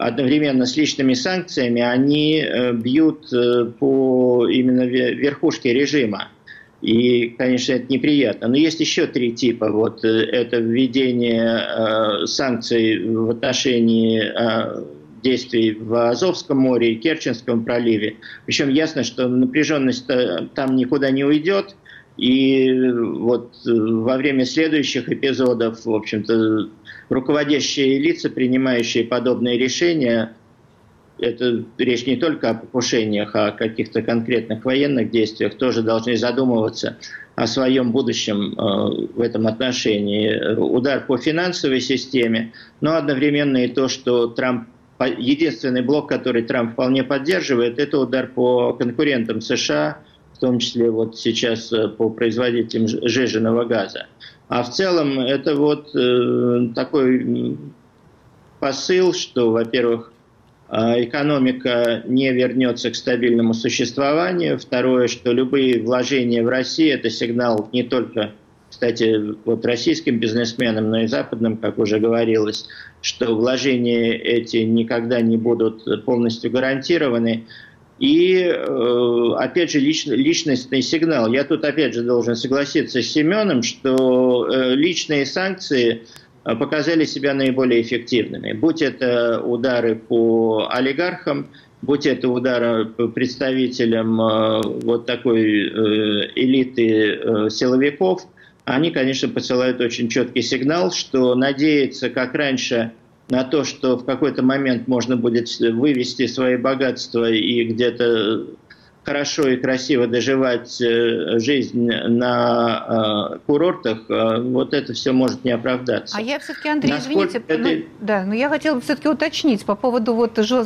одновременно с личными санкциями, они бьют по именно верхушке режима. И, конечно, это неприятно. Но есть еще 3 типа. Вот это введение санкций в отношении действий в Азовском море и Керченском проливе. Причем ясно, что напряженность там никуда не уйдет. И вот во время следующих эпизодов, в общем-то, руководящие лица, принимающие подобные решения, это речь не только о покушениях, а о каких-то конкретных военных действиях, тоже должны задумываться о своем будущем в этом отношении. Удар по финансовой системе, но одновременно и то, что Трамп, единственный блок, который Трамп вполне поддерживает, это удар по конкурентам США, в том числе вот сейчас по производителям сжиженного газа. А в целом это вот такой посыл, что, во-первых, экономика не вернется к стабильному существованию. Второе, что любые вложения в Россию – это сигнал не только, кстати, вот российским бизнесменам, но и западным, как уже говорилось, что вложения эти никогда не будут полностью гарантированы. И, опять же, личностный сигнал. Я тут, опять же, должен согласиться с Семеном, что личные санкции показали себя наиболее эффективными. Будь это удары по олигархам, будь это удары по представителям вот такой элиты силовиков, они, конечно, посылают очень четкий сигнал, что надеяться, как раньше, на то, что в какой-то момент можно будет вывести свои богатства и где-то хорошо и красиво доживать жизнь на курортах, вот это все может не оправдаться. А я все-таки, Андрей, извините, но я хотела бы все-таки уточнить по поводу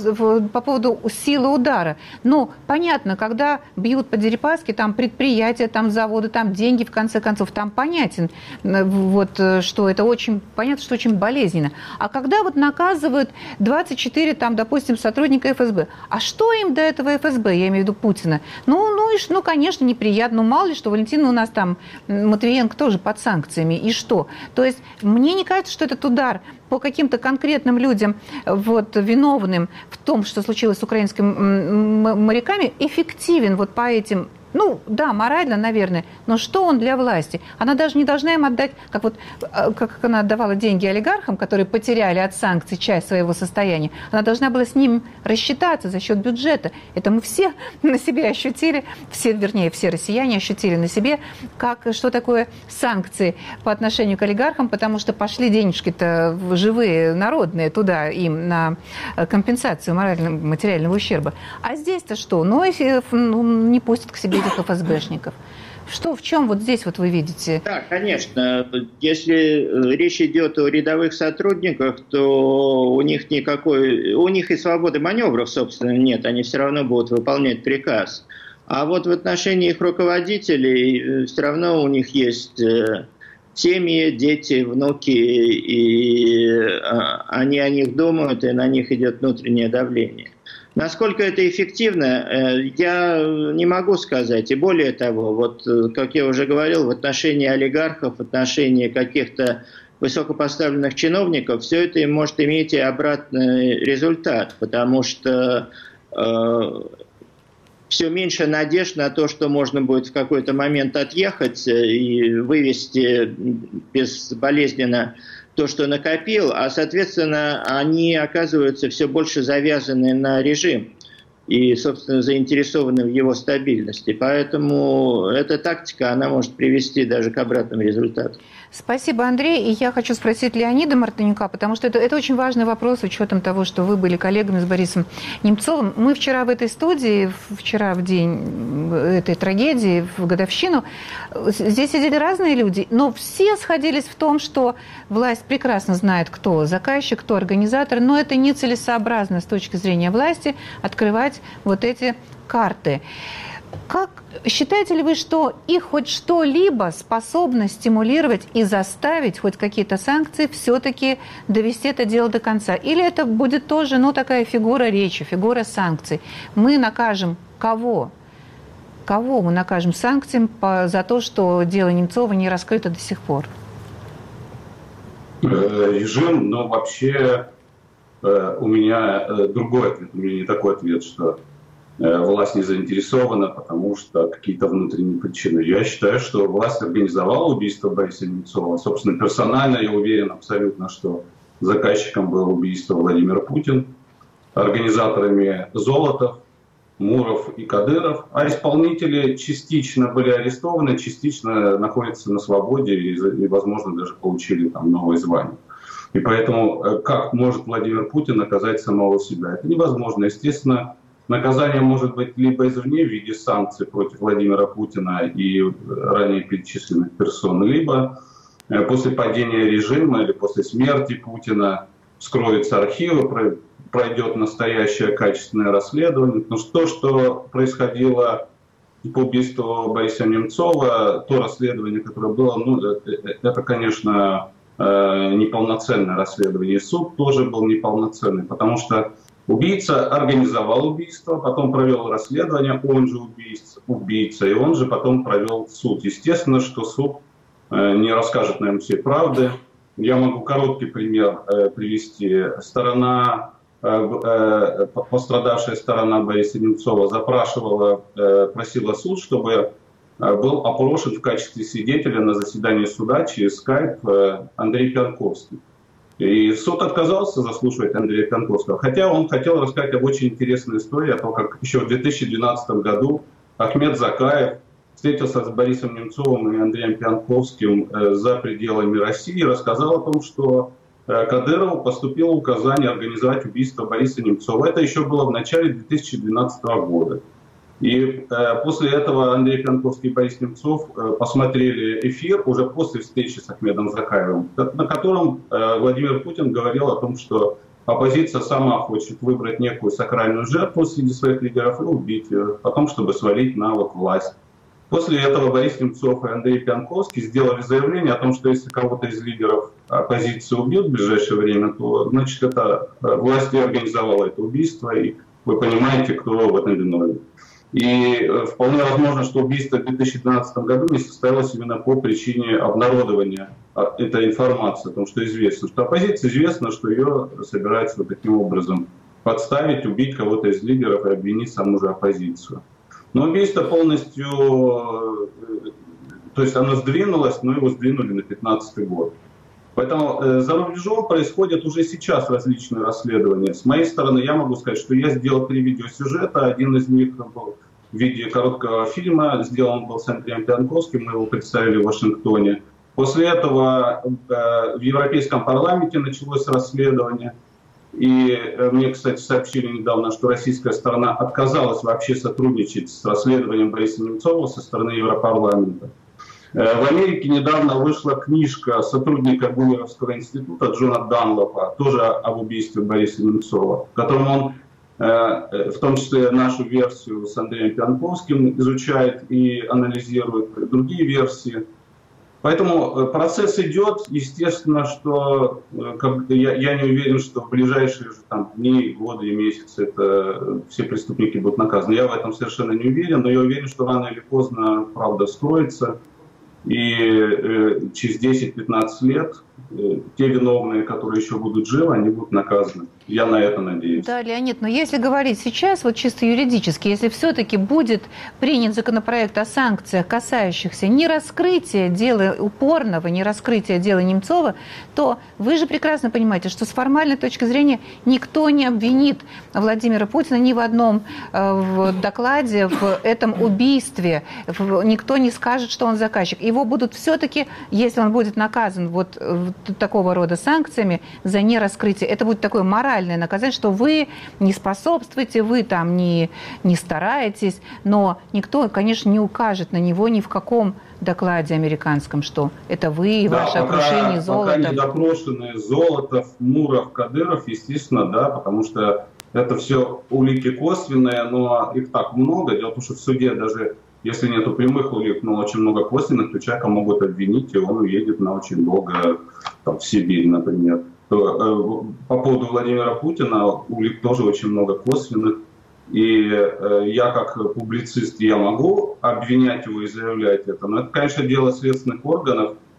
силы удара. Ну, понятно, когда бьют по Дерипаске, там предприятия, там заводы, там деньги, в конце концов, там понятен, вот, что это очень, понятно, что очень болезненно. А когда вот наказывают 24, там, допустим, сотрудника ФСБ, а что им до этого ФСБ, я имею в виду Путина? Ну, конечно, неприятно. Мало ли, что Валентина у нас там, Матвиенко тоже под санкциями. И что? То есть мне не кажется, что этот удар по каким-то конкретным людям, вот, виновным в том, что случилось с украинскими моряками, эффективен вот по этим. Ну, да, морально, наверное, но что он для власти? Она даже не должна им отдать, как она отдавала деньги олигархам, которые потеряли от санкций часть своего состояния. Она должна была с ним рассчитаться за счет бюджета. Это мы все на себе ощутили, все россияне ощутили на себе, что такое санкции по отношению к олигархам, потому что пошли денежки-то живые, народные, туда им на компенсацию материального ущерба. А здесь-то что? Не пустят к себе этих ФСБшников. В чем вот здесь вот вы видите? Да, конечно. Если речь идет о рядовых сотрудниках, то у них и свободы маневров, собственно, нет. Они все равно будут выполнять приказ. А вот в отношении их руководителей все равно у них есть семьи, дети, внуки, и они о них думают, и на них идет внутреннее давление. Насколько это эффективно, я не могу сказать. И более того, вот, как я уже говорил, в отношении олигархов, в отношении каких-то высокопоставленных чиновников, все это может иметь и обратный результат, потому что все меньше надежд на то, что можно будет в какой-то момент отъехать и вывести безболезненно то, что накопил, а, соответственно, они оказываются все больше завязаны на режим и, собственно, заинтересованы в его стабильности. Поэтому эта тактика, она может привести даже к обратному результату. Спасибо, Андрей. И я хочу спросить Леонида Мартынюка, потому что это очень важный вопрос, с учетом того, что вы были коллегами с Борисом Немцовым. Мы вчера в этой студии, в день этой трагедии, в годовщину, здесь сидели разные люди, но все сходились в том, что власть прекрасно знает, кто заказчик, кто организатор, но это нецелесообразно с точки зрения власти открывать вот эти карты. Считаете ли вы, что их хоть что-либо способно стимулировать и заставить хоть какие-то санкции все-таки довести это дело до конца? Или это будет тоже, такая фигура речи, фигура санкций? Мы накажем кого? Кого мы накажем санкциями за то, что дело Немцова не раскрыто до сих пор? Режим, вообще у меня другой ответ, у меня не такой ответ, что власть не заинтересована, потому что какие-то внутренние причины. Я считаю, что власть организовала убийство Бориса Немцова. Собственно, персонально я уверен абсолютно, что заказчиком было убийство Владимир Путин, организаторами Золотов, Муров и Кадыров, а исполнители частично были арестованы, частично находятся на свободе и возможно, даже получили там новое звание. И поэтому как может Владимир Путин наказать самого себя? Это невозможно. Естественно, наказание может быть либо извне в виде санкций против Владимира Путина и ранее перечисленных персон, либо после падения режима или после смерти Путина вскроются архивы, пройдет настоящее качественное расследование. Но то, что происходило по убийству Бориса Немцова, то расследование, которое было, это, конечно, неполноценное расследование. Суд тоже был неполноценный, потому что убийца организовал убийство, потом провел расследование, он же убийца, и он же потом провел суд. Естественно, что суд не расскажет нам всей правды. Я могу короткий пример привести. Пострадавшая сторона Бориса Немцова просила суд, чтобы был опрошен в качестве свидетеля на заседании суда через скайп Андрей Пьянковский. И суд отказался заслушивать Андрея Пьянковского, хотя он хотел рассказать об очень интересной истории, о том, как еще в 2012 году Ахмед Закаев встретился с Борисом Немцовым и Андреем Пьянковским за пределами России и рассказал о том, что Кадырову поступило указание организовать убийство Бориса Немцова. Это еще было в начале 2012 года. И после этого Андрей Пьянковский и Борис Немцов посмотрели эфир уже после встречи с Ахмедом Закаевым, на котором Владимир Путин говорил о том, что оппозиция сама хочет выбрать некую сакральную жертву среди своих лидеров и убить ее, потом, чтобы свалить на власть. После этого Борис Немцов и Андрей Пьянковский сделали заявление о том, что если кого-то из лидеров оппозиции убьют в ближайшее время, то, значит, это власть организовала это убийство, и вы понимаете, кто в этом виновен. И вполне возможно, что убийство в 2012 году не состоялось именно по причине обнародования этой информации, потому что известно, что оппозиция известно, что ее собираются вот таким образом подставить, убить кого-то из лидеров и обвинить саму же оппозицию. Но убийство полностью, то есть оно сдвинулось, но его сдвинули на 2015 год. Поэтому за рубежом происходят уже сейчас различные расследования. С моей стороны я могу сказать, что я сделал 3 видеосюжета. Один из них был в виде короткого фильма. Сделан был с Андреем Пьянковским, мы его представили в Вашингтоне. После этого в Европейском парламенте началось расследование. И мне, кстати, сообщили недавно, что российская сторона отказалась вообще сотрудничать с расследованием Бориса Немцова со стороны Европарламента. В Америке недавно вышла книжка сотрудника Гулливерского института Джона Данлопа, тоже об убийстве Бориса Немцова, в котором он, в том числе нашу версию с Андреем Пьянковским, изучает и анализирует другие версии. Поэтому процесс идет. Естественно, что я не уверен, что в ближайшие дни, годы и месяцы все преступники будут наказаны. Я в этом совершенно не уверен, но я уверен, что рано или поздно правда вскроется. И через 10-15 лет те виновные, которые еще будут живы, они будут наказаны. Я на это надеюсь. Да, Леонид, но если говорить сейчас, вот чисто юридически, если все-таки будет принят законопроект о санкциях, касающихся не раскрытия дела упорного, не раскрытия дела Немцова, то вы же прекрасно понимаете, что с формальной точки зрения никто не обвинит Владимира Путина ни в одном докладе в этом убийстве. Никто не скажет, что он заказчик. Его будут все-таки, если он будет наказан вот такого рода санкциями за нераскрытие, это будет такое моральное наказание, что вы не способствуете, вы там не стараетесь, но никто, конечно, не укажет на него ни в каком докладе американском, что это вы и ваше окружение Золотов. Пока не допрошены Золотов, Муров, Кадыров, естественно, да, потому что это все улики косвенные, но их так много. Дело в том, что в суде даже если нету прямых улик, но очень много косвенных, то человека могут обвинить, и он уедет на очень долго в Сибирь, например. По поводу Владимира Путина улик тоже очень много косвенных. И я как публицист, я могу обвинять его и заявлять это, но это, конечно, дело следственных органов.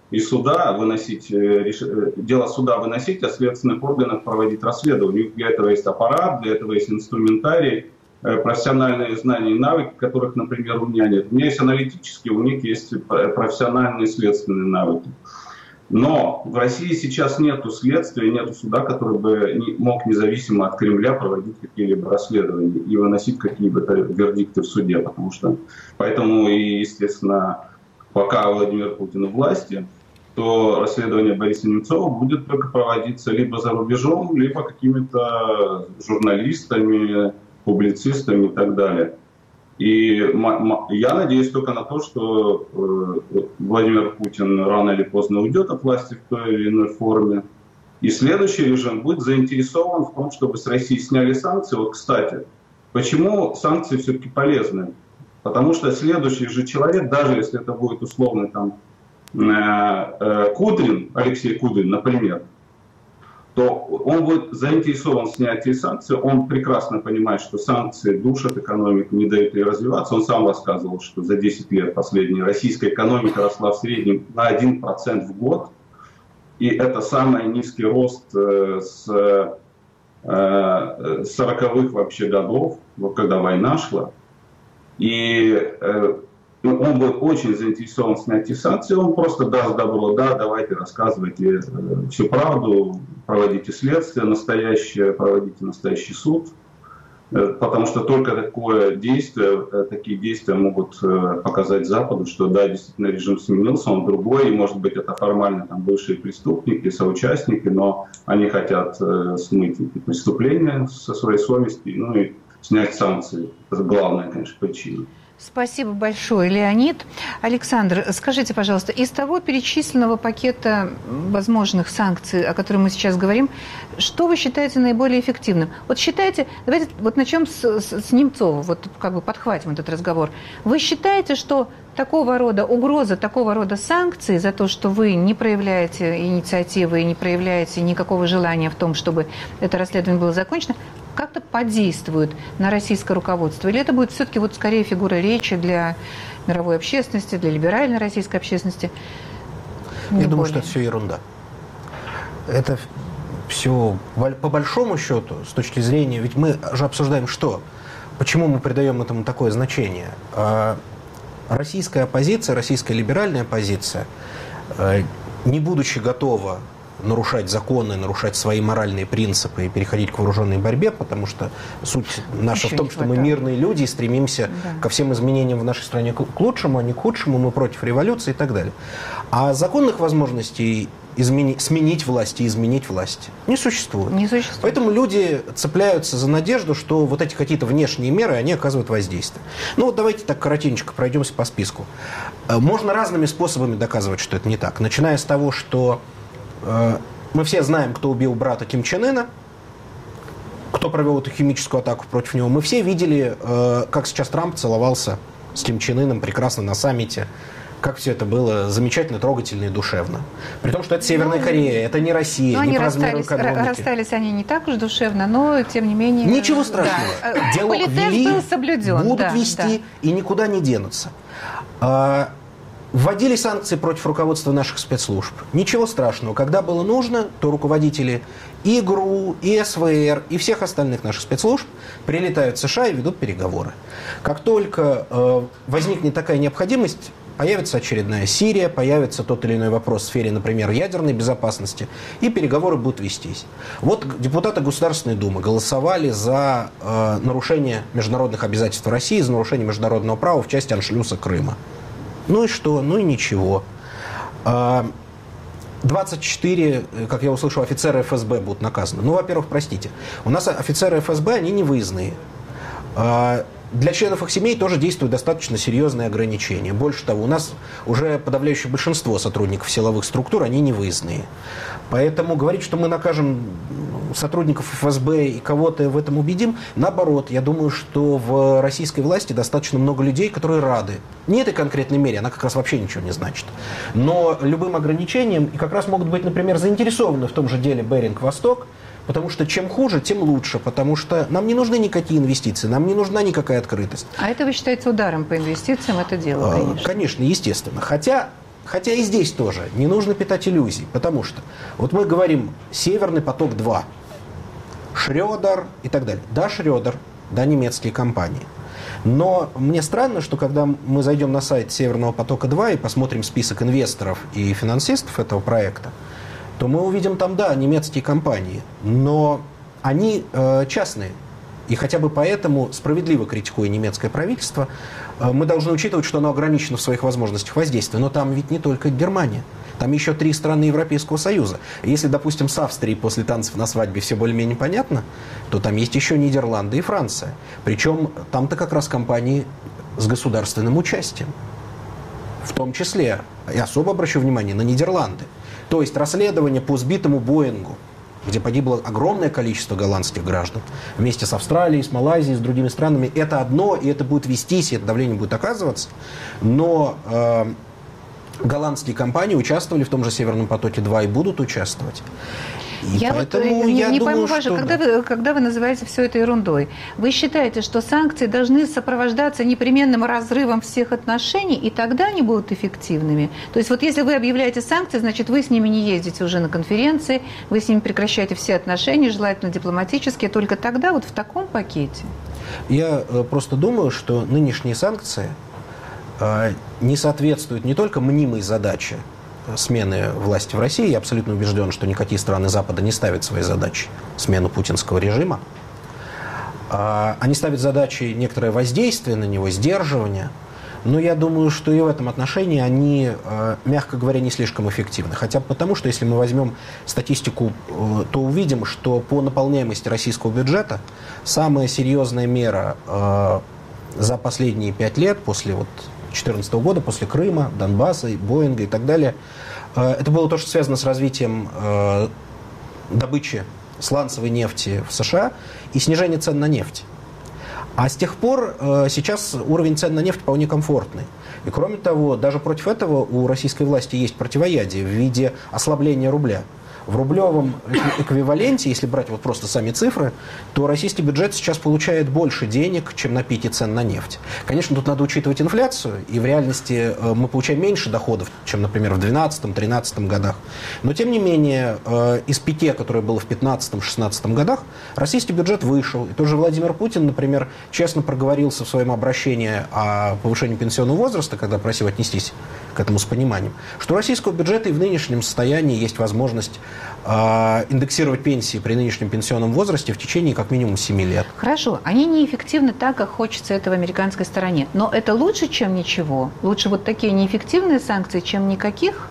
и суда выносить, дело суда выносить, а следственных органов проводить расследование. Для этого есть аппарат, для этого есть инструментарий, профессиональные знания и навыки, которых, например, у меня нет. У меня есть аналитические, у них есть профессиональные следственные навыки. Но в России сейчас нету следствия, нету суда, который бы мог независимо от Кремля проводить какие-либо расследования и выносить какие-то вердикты в суде. Поэтому и, естественно, пока Владимир Путин у власти, то расследование Бориса Немцова будет только проводиться либо за рубежом, либо какими-то журналистами, публицистами и так далее. И я надеюсь только на то, что Владимир Путин рано или поздно уйдет от власти в той или иной форме. И следующий режим будет заинтересован в том, чтобы с России сняли санкции. Вот, кстати, почему санкции все-таки полезны? Потому что следующий же человек, даже если это будет условный там Кудрин, Алексей Кудрин, например, то он будет заинтересован в снятии санкций. Он прекрасно понимает, что санкции душат экономику, не дают ей развиваться. Он сам рассказывал, что за 10 лет последние российская экономика росла в среднем на 1% в год. И это самый низкий рост с 40-х вообще годов, вот когда война шла. И он будет очень заинтересован в снятии санкций, он просто даст добро, да, давайте рассказывайте всю правду, проводите следствие настоящее, проводите настоящий суд, потому что только такие действия могут показать Западу, что да, действительно режим сменился, он другой, и может быть это формально там бывшие преступники, соучастники, но они хотят смыть эти преступления со своей совести, ну и снять санкции. Это главная, конечно, причина. Спасибо большое, Леонид. Александр, скажите, пожалуйста, из того перечисленного пакета возможных санкций, о котором мы сейчас говорим, что вы считаете наиболее эффективным? Вот считаете, давайте вот начнем с Немцова, вот как бы подхватим этот разговор. Вы считаете, что такого рода угроза, такого рода санкции за то, что вы не проявляете инициативы и не проявляете никакого желания в том, чтобы это расследование было закончено, как-то подействует на российское руководство? Или это будет все-таки вот скорее фигура речи для мировой общественности, для либеральной российской общественности? Я думаю, что это все ерунда. Это все, по большому счету, с точки зрения... Ведь мы же обсуждаем что? Почему мы придаем этому такое значение? Российская оппозиция, российская либеральная оппозиция, не будучи готова нарушать законы, нарушать свои моральные принципы и переходить к вооруженной борьбе, потому что суть наша в том, что мы мирные люди и стремимся ко всем изменениям в нашей стране к лучшему, а не к худшему, мы против революции и так далее. А законных возможностей сменить власть и изменить власть не существует. Поэтому люди цепляются за надежду, что вот эти какие-то внешние меры, они оказывают воздействие. Ну вот давайте так коротенько пройдемся по списку. Можно разными способами доказывать, что это не так. Начиная с того, что мы все знаем, кто убил брата Ким Чен Ына, кто провел эту химическую атаку против него. Мы все видели, как сейчас Трамп целовался с Ким Чен Ыном прекрасно на саммите. Как все это было замечательно, трогательно и душевно. При том, что это Северная Корея, это не Россия, не по размеру экономики. Расстались они не так уж душевно, но тем не менее... Ничего страшного. Да. Диалог вели, был соблюден. Будут вести и никуда не денутся. Вводили санкции против руководства наших спецслужб. Ничего страшного. Когда было нужно, то руководители и ГРУ, и СВР, и всех остальных наших спецслужб прилетают в США и ведут переговоры. Как только возникнет такая необходимость, появится очередная Сирия, появится тот или иной вопрос в сфере, например, ядерной безопасности, и переговоры будут вестись. Вот депутаты Государственной Думы голосовали за нарушение международных обязательств России, за нарушение международного права в части аншлюса Крыма. Ну и что? Ну и ничего. 24, как я услышал, офицеры ФСБ будут наказаны. Ну, во-первых, простите, у нас офицеры ФСБ, они не выездные. Для членов их семей тоже действуют достаточно серьезные ограничения. Больше того, у нас уже подавляющее большинство сотрудников силовых структур, они не выездные. Поэтому говорить, что мы накажем сотрудников ФСБ и кого-то в этом убедим, наоборот, я думаю, что в российской власти достаточно много людей, которые рады. Не этой конкретной мере, она как раз вообще ничего не значит. Но любым ограничением, и как раз могут быть, например, заинтересованы в том же деле Беринг-Восток, потому что чем хуже, тем лучше, потому что нам не нужны никакие инвестиции, нам не нужна никакая открытость. А это вы считаете ударом по инвестициям, это дело, конечно? Конечно, естественно. Хотя Хотя и здесь тоже не нужно питать иллюзий, потому что вот мы говорим «Северный поток-2», Шрёдер и так далее. Да, Шрёдер, да, немецкие компании. Но мне странно, что когда мы зайдем на сайт Северного потока-2 и посмотрим список инвесторов и финансистов этого проекта, то мы увидим там, да, немецкие компании, но они частные. И хотя бы поэтому, справедливо критикуя немецкое правительство, мы должны учитывать, что оно ограничено в своих возможностях воздействия. Но там ведь не только Германия. Там еще 3 страны Европейского Союза. Если, допустим, с Австрией после танцев на свадьбе все более-менее понятно, то там есть еще Нидерланды и Франция. Причем там-то как раз компании с государственным участием. В том числе, я особо обращу внимание на Нидерланды. То есть расследование по сбитому Боингу, где погибло огромное количество голландских граждан, вместе с Австралией, с Малайзией, с другими странами, это одно, и это будет вестись, и это давление будет оказываться. Но голландские компании участвовали в том же Северном потоке-2 и будут участвовать. И я поэтому вот я не думаю, пойму вас, когда вы называете все это ерундой. Вы считаете, что санкции должны сопровождаться непременным разрывом всех отношений, и тогда они будут эффективными? То есть вот если вы объявляете санкции, значит, вы с ними не ездите уже на конференции, вы с ними прекращаете все отношения, желательно дипломатические, только тогда вот в таком пакете? Я просто думаю, что нынешние санкции не соответствуют не только мнимой задаче смены власти в России. Я абсолютно убежден, что никакие страны Запада не ставят своей задачей смену путинского режима. Они ставят задачей некоторое воздействие на него, сдерживание. Но я думаю, что и в этом отношении они, мягко говоря, не слишком эффективны. Хотя бы потому, что если мы возьмем статистику, то увидим, что по наполняемости российского бюджета самая серьезная мера за последние 5 лет, после 2014 года, после Крыма, Донбасса, Боинга и так далее, это было то, что связано с развитием добычи сланцевой нефти в США и снижение цен на нефть. А с тех пор сейчас уровень цен на нефть вполне комфортный. И кроме того, даже против этого у российской власти есть противоядие в виде ослабления рубля. В рублевом эквиваленте, если брать вот просто сами цифры, то российский бюджет сейчас получает больше денег, чем на пике цен на нефть. Конечно, тут надо учитывать инфляцию, и в реальности мы получаем меньше доходов, чем, например, в 2012-2013 годах. Но, тем не менее, из пике, которое было в 2015-2016 годах, российский бюджет вышел. И тот же Владимир Путин, например, честно проговорился в своем обращении о повышении пенсионного возраста, когда просил отнестись к этому с пониманием, что у российского бюджета и в нынешнем состоянии есть возможность индексировать пенсии при нынешнем пенсионном возрасте в течение как минимум 7 лет. Хорошо, они неэффективны так, как хочется это в американской стороне. Но это лучше, чем ничего? Лучше вот такие неэффективные санкции, чем никаких?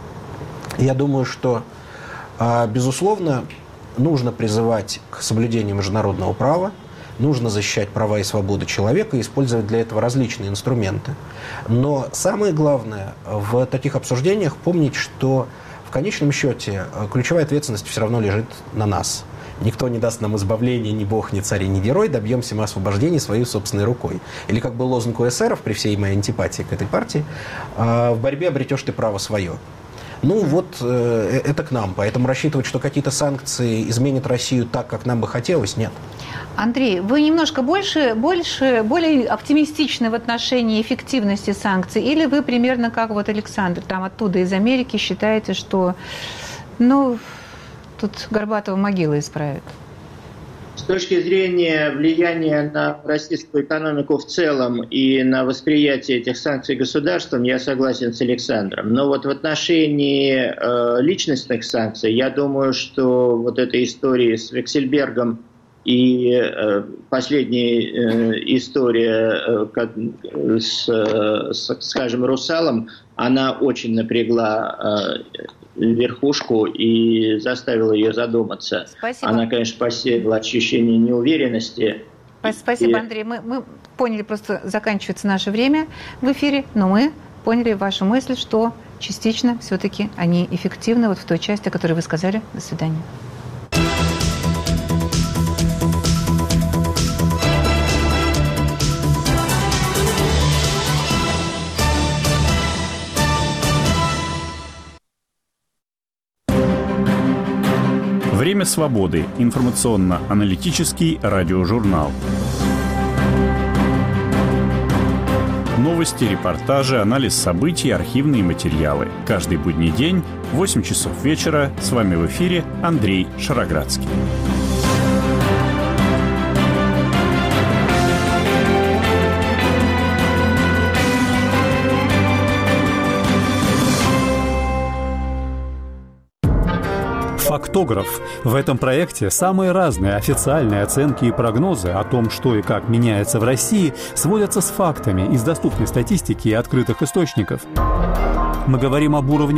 Я думаю, что, безусловно, нужно призывать к соблюдению международного права, нужно защищать права и свободы человека и использовать для этого различные инструменты. Но самое главное в таких обсуждениях помнить, что в конечном счете ключевая ответственность все равно лежит на нас. Никто не даст нам избавления, ни бог, ни царь, ни герой, добьемся мы освобождения своей собственной рукой. Или как был лозунг у эсеров, при всей моей антипатии к этой партии, в борьбе обретешь ты право свое. Ну вот, это к нам. Поэтому рассчитывать, что какие-то санкции изменят Россию так, как нам бы хотелось, нет. Андрей, вы немножко более оптимистичны в отношении эффективности санкций? Или вы примерно как вот Александр, там оттуда из Америки, считаете, что, тут Горбатова могила исправит? С точки зрения влияния на российскую экономику в целом и на восприятие этих санкций государством, я согласен с Александром. Но вот в отношении личностных санкций, я думаю, что вот эта история с Вексельбергом и последняя история с, скажем, Русалом, она очень напрягла верхушку и заставила ее задуматься. Спасибо. Она, конечно, посеяла ощущение неуверенности. Спасибо, Андрей. Мы поняли, просто заканчивается наше время в эфире, но мы поняли вашу мысль, что частично все-таки они эффективны вот в той части, о которой вы сказали. До свидания. Время свободы. Информационно-аналитический радиожурнал. Новости, репортажи, анализ событий, архивные материалы. Каждый будний день в 8 часов вечера. С вами в эфире Андрей Шароградский. Фактограф. В этом проекте самые разные официальные оценки и прогнозы о том, что и как меняется в России, сводятся с фактами из доступной статистики и открытых источников. Мы говорим об уровне